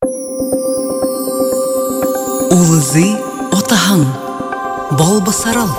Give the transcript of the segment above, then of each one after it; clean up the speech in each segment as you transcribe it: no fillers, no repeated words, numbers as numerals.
Улызы отаһың, бал басарал.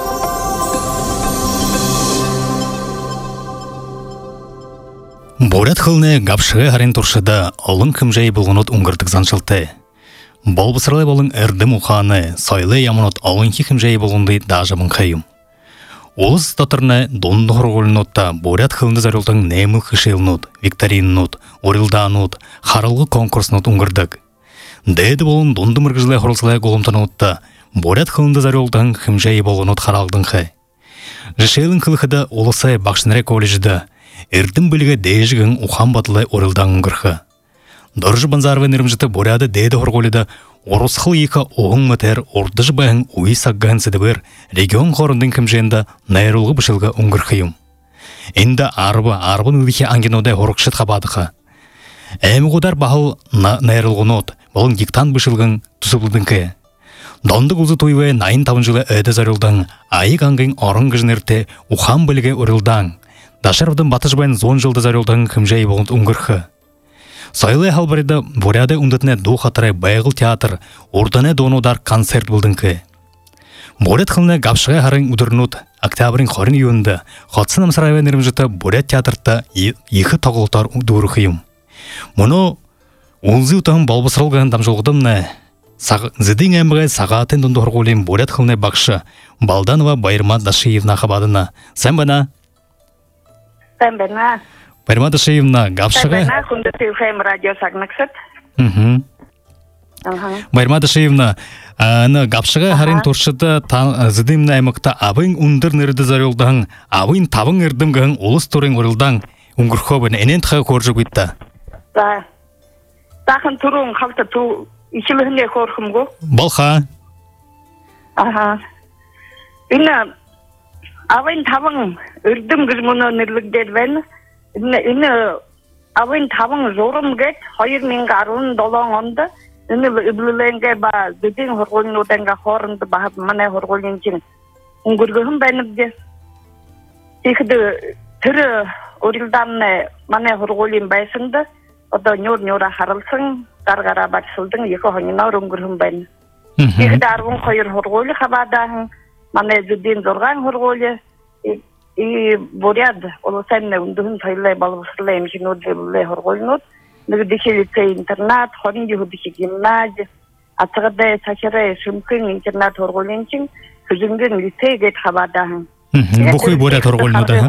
Борят хылны гапшығы харин туршыда олың кімжай болғынот уңғырдық заншылты. Бал басаралай болың әрдім ұқаны, сайлы ямынот олыңхи кімжай болғынды дажымын қайым. Олыз татырны донды хорғолынотта борят хылны зарылтың нәміл қышылынот, викторинынот, орылданот, харылғы конкурснот уңғырдық. Дәді болын донды мұргызылай хорылсылай голымтанотта борят хылны зарылтың кімжай болғынот харалдың қай. Жышайлың қылықыда олысай бақшынырай колледжда Эрдім білігі дейжігін ұқан батылай орылдаңын қырқы. Дұржы банзарвен үрімжіті боряды дейді хорғолыда орысқыл екі оғын мәтер ордыжы байын уй сақғын сідібір регион қорындың кімжейінде найрылғы бұшылғы ұңғырқыйым. Енді арбын үліхе ангенодай хорықшыт қабадықы. Әмі қодар бағыл найрылғынот, болын гектан бұшылғын тұсыблыдың кәй. Донды құлзы тойвай найын табын жылы әді зарылдан, айық аңғын орын ғыжынырте ұқан біліге орылдан. Дашаровдың батыш байын зон жылды зарылдан кімжай болунд ұңғырқы. Сайлы халбарыда боряды ұндытыне ду қатырай байғыл театр, ордане донудар концерт бұлдың кі. Борят қылыны гапшыға харың ұдырынут, октябрин хорин юынды, қатсын амсарайвен ерімжіті борят театрта екі тағылтар дұрықыйым. Мұны ұлзы ұтағын балбысырылған дамжылғыдымны, зідің әміғай сағатын дұнды хорғолейм борят қылыны бақшы, Балданова Байырма Дашиевна қабадына. Сән бана? Бәмбәна. Байырма Дашиевна, гапшыға? Бәмбәна, күнді түйхайм радио сағнықсыд. Байырма Дашиевна, гапшыға харин туршыда зідімні аймақта абын ұндыр нірді зарылдаң, абын табын үрдім ғын олыс турын орылдаң, ұңғырқобын, әнен тұға көржі көйтті. Тақын тұруын қалты тұ, ишілігіне көркім ғо. Балха? Үні, абын табын үрдім ғызмыны нүрлігдер бәні, үні абын табын зорым кәт, хайыр менгі арылын долаң онды, үні үбіліленге ба зүден хорғолын оданға хорынды бағып мана хорғолын жин. Үңгіргіхім бәнібде. Текіді түрі орылданны мана хорғолын байсынды, ода нөр-нөрі харылсың, қарғара барсылдың, екі хоңына үңгіргім бәні. Текіді арғын қойыр хорғолы қабадағын, мана зүден зорған хорғолы, и боряд, олысайны үндігін сайлай балбысырлайым жинуды бұлай хорғолынуд, Нігдіке лицей интернат, хоринги худдіке гимназия, атығыдай сақырай шымкын интернат хорғолынчың, күзінген лицей гейт қабадағын. Бұқой боряд хорғолынуды?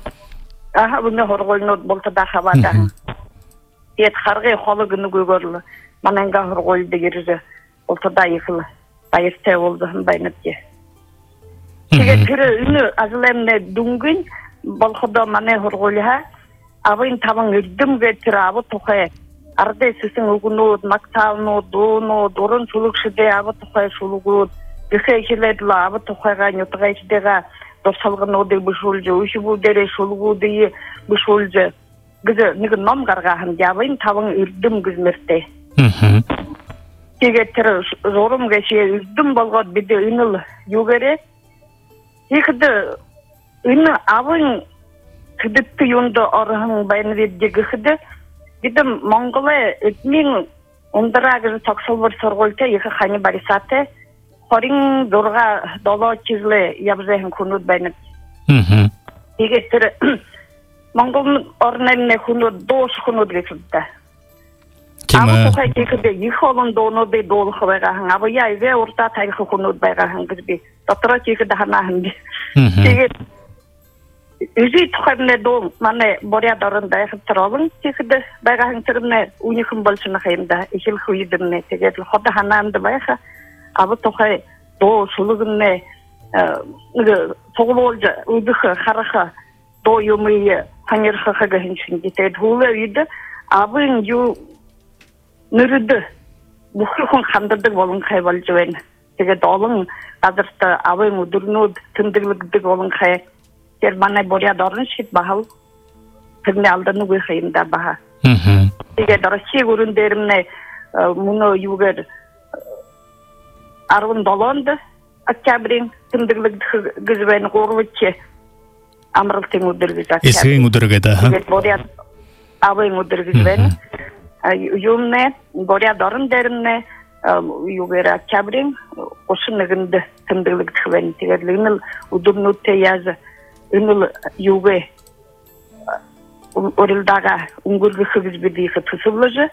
Бұны хорғолынуд болтада қабадағын. Ет қарғай қолы күні көгөрлі, мананға хорғолды керізі, болтада екілі, байыртай олдығын байнытте. Теге түрі үні азылайымны дүнгін, болқыда мана хорғолыға, Абын табын үрдім кәттір абы тұқай. Ардай сісің үгінуд, мақталынуд, доонуд, орын сұлықшыде абы тұқай сұлығуд. Бүхе келеділі абы тұқайға, нөтіғай шыдеға дұрсалғын оды бұшылжы, үші бұлдері сұлығуды бұшылжы. Гізі нүгі ном қарғағын, абын табын үрдім кізмірді. Тегеттір зорым кәше үрдім болғад біді үніл югері. Екіді үні абын Кыдытты юнды орығын байны веддегі қыды. Бидім Монголы өтмен ондырағызы тақсылбыр сорғылты екі қаны барисаты. Хорин дұрға дола чизлі ябзайын күнуд байны. Егеттірі Монголын орнайны күнуд, дошы күнуд рекілді. Абы тұқай кекіде екі олын доныды долы қыбайғағын. Абы яйве орта тайқы күнуд байғағын кізбе. Доттыра кекіде ханағын бе. Үзі тұқарыны дол, маны боряд орында әқіптір олың, текіді байғағын түріміне уникім болшыны қайымда, екіл құйдымны, тегеді хода ханамды байға, абы тұқай до сұлығынны, тоғыл олжы, ұйдықы, қарықы, до юмыйы, қанерқы қығыншын детеді. Хулы үйді, абын ю нүріді, бұқырқын қандырдық олың қай болжы бәні. Тегеді олың қазырсты абын ұдырнуд, түндірлігдік олың қай. Манай боряд орын шет бағыл, түріне алдыны өйхейімді баға. Егер Россия көріндеріміне мұны югер арғын долонды, октябрин, түндірлік гізбәйін қорғытше, амрылтың өдіргіз октябрин. Есігін өдіргеді, Егер боряд абайын өдіргізбәйін. юмне боря дарын дерне югера кабрин ошынығынды тымдылык тхвен тегерлигнил удобнутте язы инил юге орилдага унгургы хыбыз бидихы тусублыжы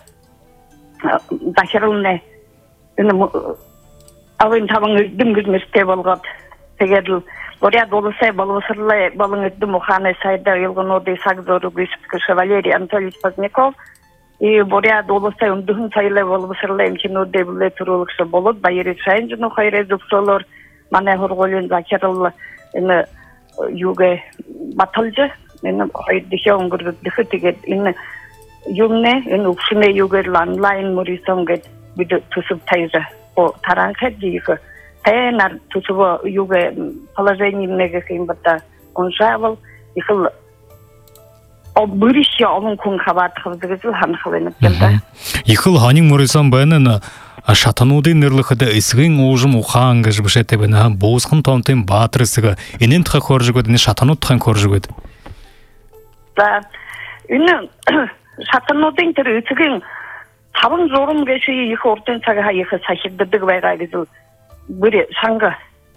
дахирылне ины авын табың дымгызместе болгот тегерл боря долысай болысырлай балыңызды муханы сайда елгоноды сагзору гыспкышы Валерий Анатольевич Поздняков и боря долысай умдухын сайлай болысырлай мкиноды булай турулыкшы болот байыры шайын жыну хайрай зупсолор мане хорголин захирылы ины юге батылжы ины хайдыхе унгурдыхы тегет ины юмне ины укшыне югер онлайн мурисонгет биді тусып тайжы о таранхет дейхы тайнар тусыбы юге положениемнеге кыймбатта оншавыл ихыл обырыще олын кун хабатхыбдыгызыл ханхылынып келді. Ихыл ханин мурисам бәнін шатануды нерлыхыда исгин ужым ухангыш бішетті бәні боғызқын томтын батырысыға инен тұқа көржігөд, іне шатану тұқан көржігөд. Да, ине шатанудың түрі исгин табын зорым кеші ихы ортын саға ихы сахиддыдыг байға кізіл бірі шаңғы.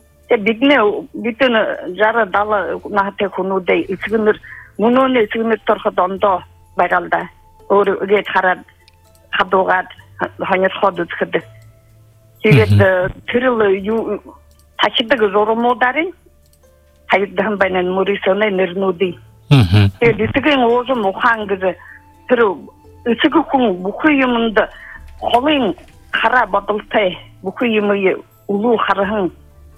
Бітін жары далы нағыте күнудай исгинір мұнуыны исгинір тұрқыд ондо байғалда. Өрі үгет қарад, қадуғад, ханет ходы тұқыды. Сегет түрілі сахиддыгы зорым одарин, хайдығын байнан мұрисыны нірнуды. Исгин озым ухан кізі түрі үсігі күн бұқы емінді қолың қара батылтай бұқы емі ұлу қарығын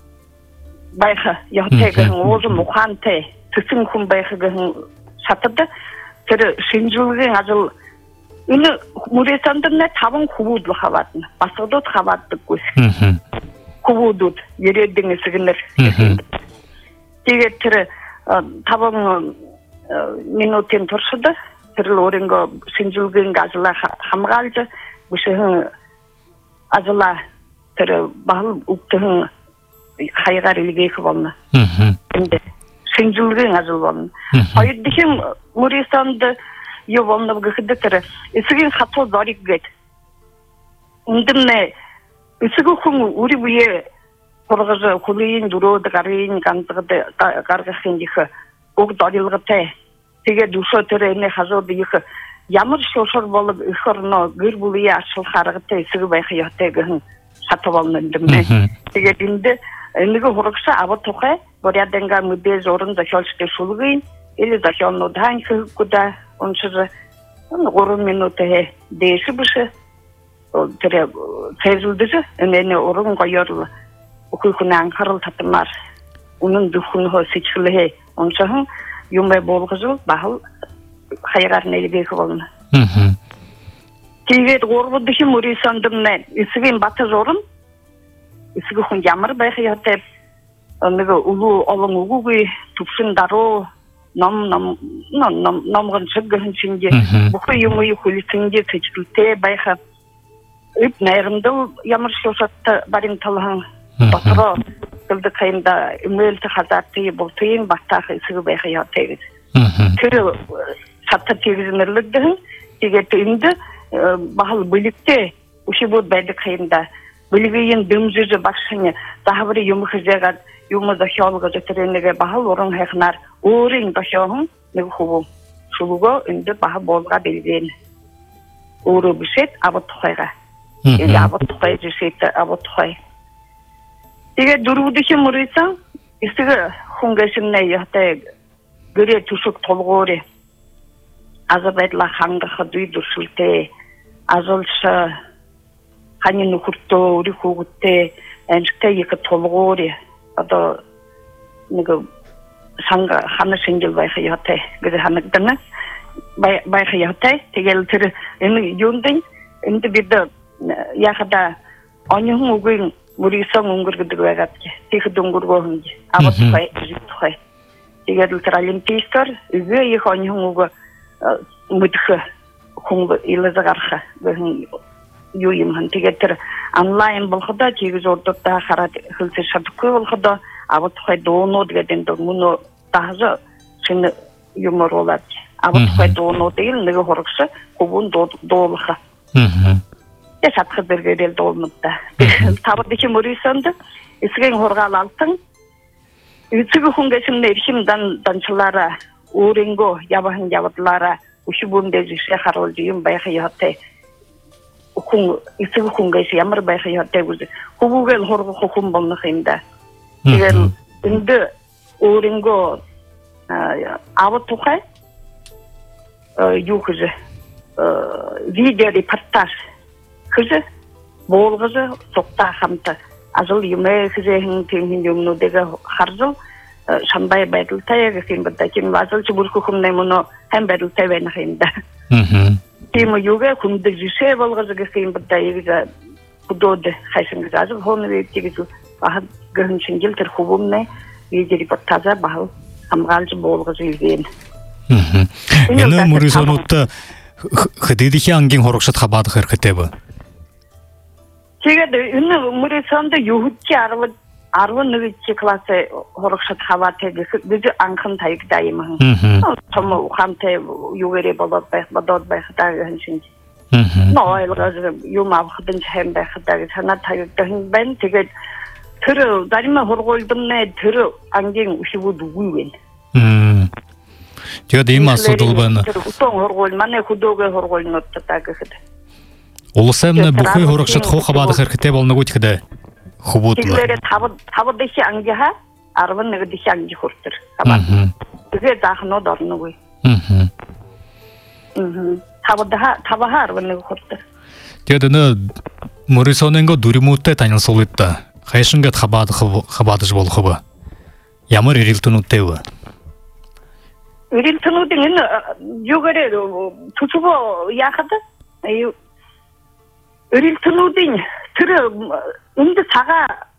байқы яқтайғын озым ұқантай түсін күн байқығын шатырды түрі шынжылығын ажыл үні мұресандырына табын құбуды қабатын басығдыд қабатты көз құбуды ереддің есігінір деген түрі табын минутен тұршыды түріл орынғы шынжылығын ажыла хамғалды бұшығын ажыла түрі бағыл ұқтығын қайғар үлгейкі болны. Шынжылығын ажыл болны. Айырдықын мұресанды ё болны бұғыды түрі. Үсігін қату зарик гет. Үндімне үсігі күн үрі бұйе құрғызы құлыйын дүроды қарыйын қандығыды қарғықын дегі оқ дарилығы тәй. Теге душа түріне хазоды ехы ямыр шошыр болып үхірно гүр бұлыя ашыл қарғыты үсігі байқы яқтайғын сатып алынындымне. Теге дінді үнігі ғұрықша абы тұқай боряденға мүбез орын захелшке шулғын, или захелну дань күда, оншыры ғұрын минуты дейші бұшы, түрі цезілдіжі, үнені орын қойырлы, ұқыйқыны аңқарыл татымар, оның дүхіні сечілі оншығын, юмай болғызыл, бағыл қайрарын әлбегі болны. Тегет ғорбыдығы мұрисандымнан, үсіген баты зорын, үсігі хүн ямыр байқы ятып, оныға ұлу олың ұғығы, түпшін дару, намғын шығығын шынде, бұқы юмайы құлысынде сечілте байқы, үп нәрімділ ямыр шошатты барин талығын, батыры, Кылды кайында үмөлті қазатты болтыйын бақтағы үсігі байқы ятайыз. Түрі сатты тегізінерлігдігін, тегеті үнді бағыл бүлікте үші бұд бәді кайында. Бүлігейін дөмжүзі бақшыны, дағыбыры юмы қызеғад, юмы дұхиялығы жөтіреніге бағыл орын қайқынар, орын дұхиялығын негі құбу. Шулуға үнді бағыл болға белгейін. Оры бүшет абы тұқайға. Абы тұқай жүшетті абы тұқай. Теге дүрудығы мұрыйсан, үстігі хүнгесімне яқтай гүре түшік толғыры. Азабайдыла қаңғықы дүйді шүлте, азылшы, қанын ұқыртты, үрі қуғытты, әншікте екі толғыры. Ада шаңғы қаны шыңгел байқы яқтай, гүре қанықтыны байқы яқтай. Тегел түрі, үйіндің, үнді бірді яқыда анығын ұғын Мұрисаң ұңғырғыдығы әғатке, тегі дүңгіргі өңге, абы тұқай, жүк тұқай. Тегерілтір олимпийскар, үгі ек анығын ұғы мүдігі құңғы илізі қарқы, юйымын. Тегертір онлайн болғыда, тегіз ордықта қарат хүлсі шадықы болғыда, абы тұқай доғыны дегеден мұны тағызы шыны юмор олады. Абы пайдалану değil неге хорыкшы кубун доолха. Я сатқы бергерел доолмытта. Табырдыки мөрисанды исген хоргал алтын. Үтсүгү хунгесин эршим данчылара уренго ябахын ябытлара ушубунде жише харол жийим байхы ятте. Хун исүгү хунгеси ямар байхы ятте гүз. Хубугел хорго хукум болны хинда. Тэгэл үнді уренго абы тухай юкыжы видео репортаж кыжы болгызы сокта хамты ажыл юме кызехин теңин юмну деге харжыл шамбай байдылтай гесин бадда ким ажыл чубурку хумнай муну хем байдылтай вен хинда тим юге хумды жише болгызы гесин бадда ига кудоды хайшин ажыл хону ветигизу ах гынчын гилтер хубумне видео репортажа бахыл хамгалжы болгызы илген Эне мурисонутта хыдыдихи анген хорокшат хабады хыркытебы. Сегеде үні мурисонда юхутчи арвын нүгітчи классы хорокшат хабаты бүзі аңқын тайық дайымын. Тому ухамте югере болот бадот байхыдағы хыншынчи. Но ойлғазы юмавхыдын чайым байхыдағы сана тайық дайын бән сегед түрі дарима хорголдымне түрі анген ушибу дугуйген. Тега дейм асудыл баны. Утон хоргол мане худоге хоргол ноттатагы хыды. Улысамны бухой хорокшат хо хабады хыркыте болны гутхыды. Хубутлы. Тиглере табы деши ангиха, арвын неге деши анги хуртыр. Теге дахно дорны гуй. Табаха арвын неге хуртыр. Тега дыны мурисоненго дуримутте танил солытта. Хайшынгат хабадыш бол хыбы. Ямар ирилтунуттевы. Ирилтунудың югере тутубо яхады. Ирилтунудың түрі үнді саға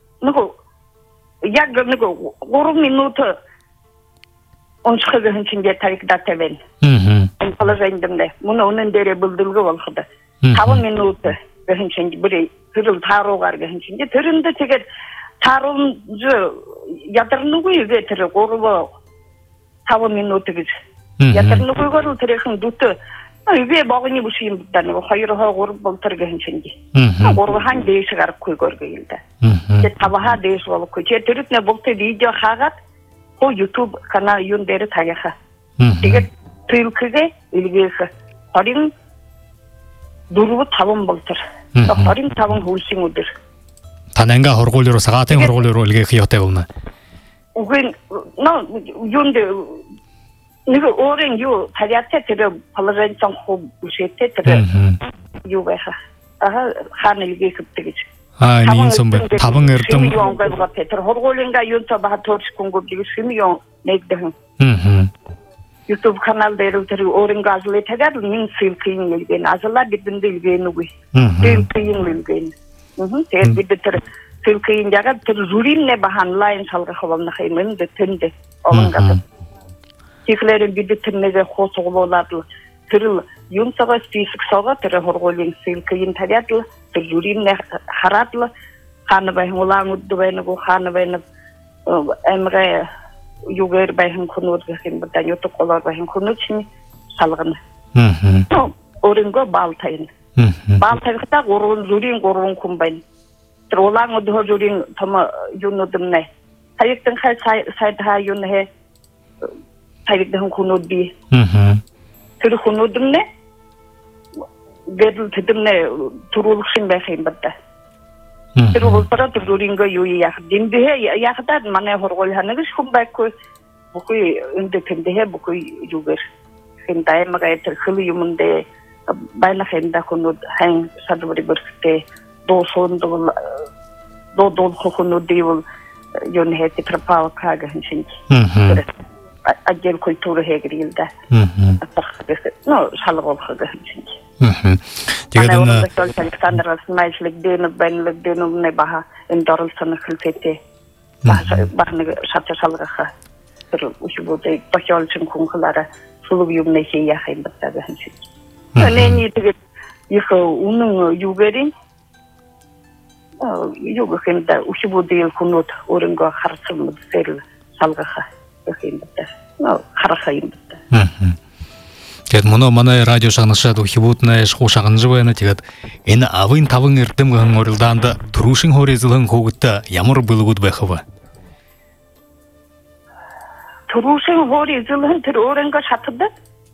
яг 3 минуты оншықы гынчынге тарикда тебен. Положениемде. Мұны оның дере бұлдылғы болғыды. 10 минуты гынчынге бірі түріл таруғар гынчынге. Түрінді тегер тарунжы ядырны көйге түрі қорылы 10 минуты гыз. Ядырны көйгөріл түрекін дуты. Үйге бағыны бұшыйым бұттаны. Хайырға қорып болтыр гынчынге. Қорған дейші қарып көйгөргі елді. Табаға дейші болып көй. Түрікне бұлты видео қағат. О YouTube канал юндері тағыға. Тегер түйлкіге үлгесі. Харин дұрығы табын болтыр. Харин табын хулсин өдір. Таненга хорголеру сағатен хорголеру үлге қияқтай болны. Угын, юнды Нығы орын ю тарятте түрі положенисан хуб үшетте түрі ю байха. Ханы үлге күптігіч. Нейін сонбай, табын әртім. Шымы юн қойға петір. Хорголинга юнса баға торшық күнгөбдігі шымы юн нейгдігін. YouTube kanalda erілтірі орынға азылы тәгәді мен сылқиын үлген. Азылар бідінді үлген үгі. Сылқиын үлген. Тәр бідітір сылқиын жаға түр журинне баған лайын салғы қылымны қаймын түнді олыңғады. Тиклерин биди тирнеге хосугу болады. Тирил юмсага список сага тире хорголин сылкыйын тарядыл. Тир журинне харадыл. Ханы байын улаң удды байыны бұл ханы байыны әмге югер байын күнуд гехин бұдан ютук олар байын күнуд шыны салғыны. Орынға балтайын. Балтайықта орын журин орын күн байын. Тир улаң удды журин тома юнудымны. Тайықтың қай сайдыға юнны Тарикден хунуди. Түрі хунудымне беріл түдімне тұрулықшын бәйхейін бәдді. Түрі ұлпара тұрдуринға юй яқы. Демдіге яқыдад мане хорғолханығыш күн бәк көй. Бұқый үнді кендіге бұқый югер. Хендайымыға етір қылы юмынде байна хенда хунуд хэн садвари біркітте долсонды хунуди бұл юн хеті прапал кага хэншінді. Отдел культуры хегрилда. Шалы болхыды. Тегеден Александр Расмайшлик деніп, бәнілік деніп, не баға эндорылсыны қылфетте. Бағыны шатша шалғаға. Бір үші болды, бақиолшын күнғылары сұлық юмне хей яқайын бұттады. Нәне тегед ехі оның югерін, югықында үші болды ел күнот орынға қарсымыз беріл шалғаға. Харахайым бітті. Тед моно мана радио шагныша духибутна шошагын жыбайна тегет. Эни авын тавын эртем гын орылданда турушин хорезылын когутта ямар былгут бехова. турушин хорезылын төр оренга шатыды.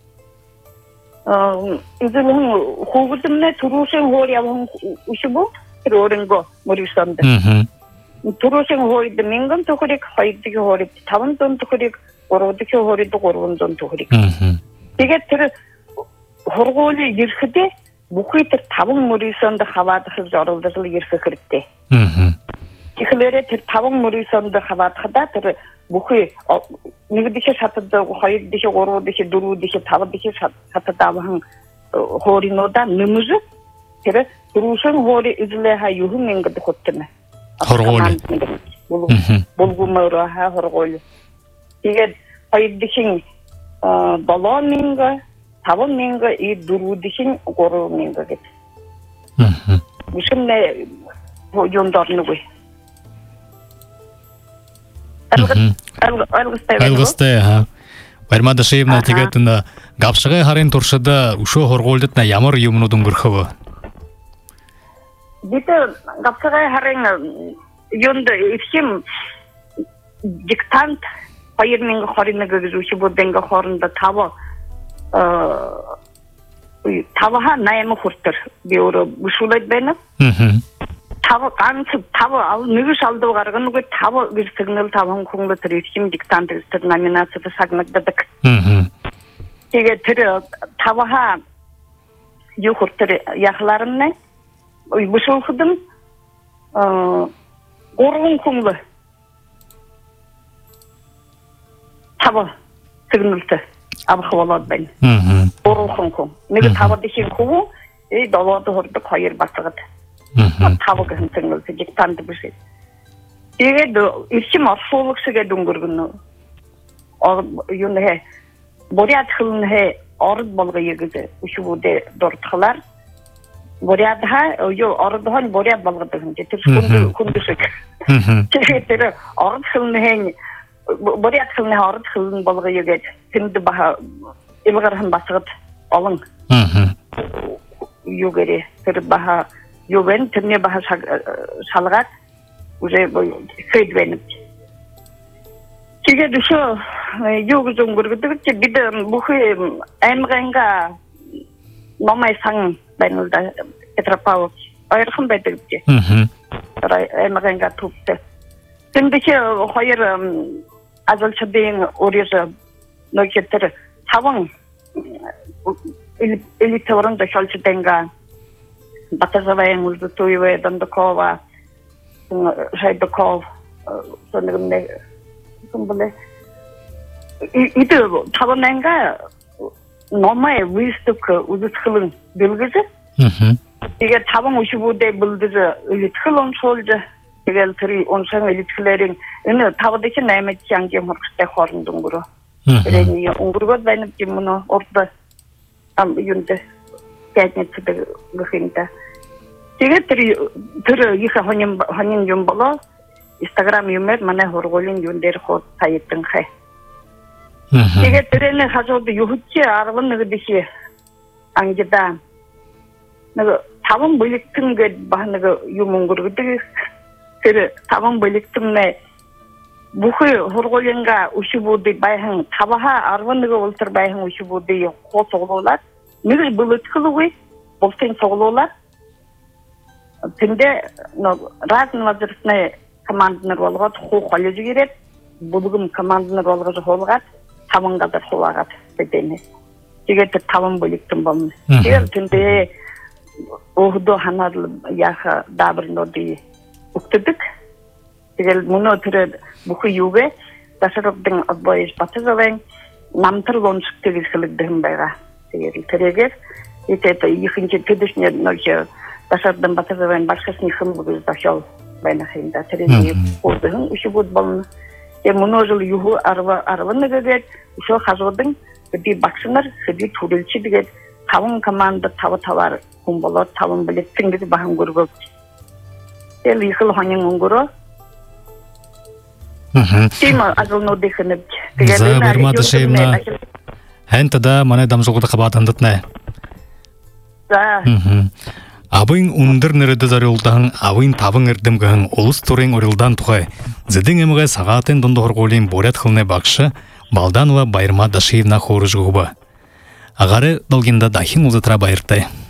изылын когутумне турушин хорявын ушубу төр оренго морисанды. турушин хориды минган тохорик хайдыги хорит тавын тон тохорик ородыки хориды горвун тохорик. Тэгээ тэр хоргооны ерхэдээ бүхий тэр таван мөрөөсөнд хаваадах зорилдол ерхэх хэрэгтэй. Тэгэхээр тэр таван мөрөөсөнд хаваадахда тэр бүхий нэг дэше шатад, хоёр дэше, гурав дэше, дөрөв дэше, тав дэше шатад авах хооринуудаа нэмж тэр түрүүшэн хоори эзлэха юухан ингэдэг хөтнэ. Хоргоол. Булгумөрөө хоргоол. Тэгээд хоёр дэшин 7,000, 5,000 и 4,000, 3,000 гэж. Мишнэ юундорнугүй. Алгастай ха. Бармада шивна тэгээд н гавшгай харын туршida өшөө хоргоолдод на ямар юмнууд өнгөрөхөв. Бид гавшгай харын юунд ихим диктант 2021 ушибуденга хоорондоо таваа 8 хүртэр би өөрөө бүшүүлээд байна. Тав ганц тав нэг шалдуу гаргана тав гэж сигнал таван хүн тэр ихим диктант тэр номинацид сагнагддаг. Тэгээд тэр таваа юу хүртэр яхлаарна бүшүүлхэдэн гурван хүн тав сигналтай авах болоод байна. Гурван хүн. Нэг тавд их хүн долоод хүрдэг хоёр бацгад. Тав гэх сигнал диктант биш. Тэгээд ирчим оршуулагшгээд өнгөргөнө. Юу нэ боряд хөлнө орд болгоё гэж ушгүүдээ дуртахлаар борядха юу ордхон боряд болгодог юм. Тэр хүн шиг. Тэгээд тэр орд хөлнө боряд хөлнө орд хөлн болгоё гэж тэнд баха илгархан басгад олон. Юу гэрээ тэр баха юу вен тэрний баха шалгаад уже фэдвэн. Тэгээд өшөө юу гэж өнгөрдөг чи бид бүхий аймганга номой сан байна л да Петропавл ойрхон байдаг чи. Аймганга төвтэй. Тэнд чи хоёр азалчдын өөрөөр нөхөтөр таван элитворон дошолчдэнга Батазавайн Узутуеве Дандакова Шайдаков сонегне сумбале 이도 타번낸가 너무에 위스톡 우즈클은 빌그지 이게 타번 55대 불드저 리틀론 솔저 이게 트리 온상 리틀레링 이는 타버데치 내메치 양게 먹스테 호른동으로 그래니 웅그르고 다니는 김문어 없다 ам 윤데 пятница гохинта тэгээ тэр их хонин юм болоо Instagram юмэр манай хургуулын юун дээр хот таятан хай. Тэгээ тэрний хажууд юучи 11 дэши ангида нэг таван бүлэгтэн гээд ба нэг юм өнгөргдөг тэр таван бүлэгтэнээ бүхий хургуулынга ушибуудыг байхан таваа 11 ултар байхан ушибуудыг хот цуглуулад нэг бүлэгтгэлгүй болтын цуглуулад тэндээ разновозрастные команднер болгоод хуу коллеж ирээд бүлгэн команднер болгож хуулгаад таван газар хуваагаад бэдэнэ. Тэгээд таван бүлэгтэн болно. Тэгээд тэндээ өхдөө ханаад яха даабрнуудыг өгдөг. Тэгээд мөнөө тэр бүхий юугээ тасарбдын обоёс батзавэн намтар лончтыг хэлэгдэн байгаа. Тэгээд тэрээр это ихэнх тэдэшнэр нөхө тасардан батзавэн башхасны хэмбэг дашал байна хинда тэрний бүдэн ушибуд болно. Тэг мөнөөжл юу арванныгээд ушоо хажуудын би багшнаар хэдий төрөлчи тэгээд таван команд таваар хүн болоод таван билетэн гэж бахан гөргөө. Тэл ихэл хонин өнгөрөө. Тийм азолноо дэхнэв. Тэгээд Хэн тада мане дамжылғыда қабатындытны. За. Абын ундыр нереді зарылдан, абын табын ердім гын, олыс турен орылдан тұғай. Зідін еміға сағатын дондығыр қолен борят қылны бақшы, Балданова Байырма Дашиевна хорыжығы ба. Ағары долгенда дахин ұзытыра байырты.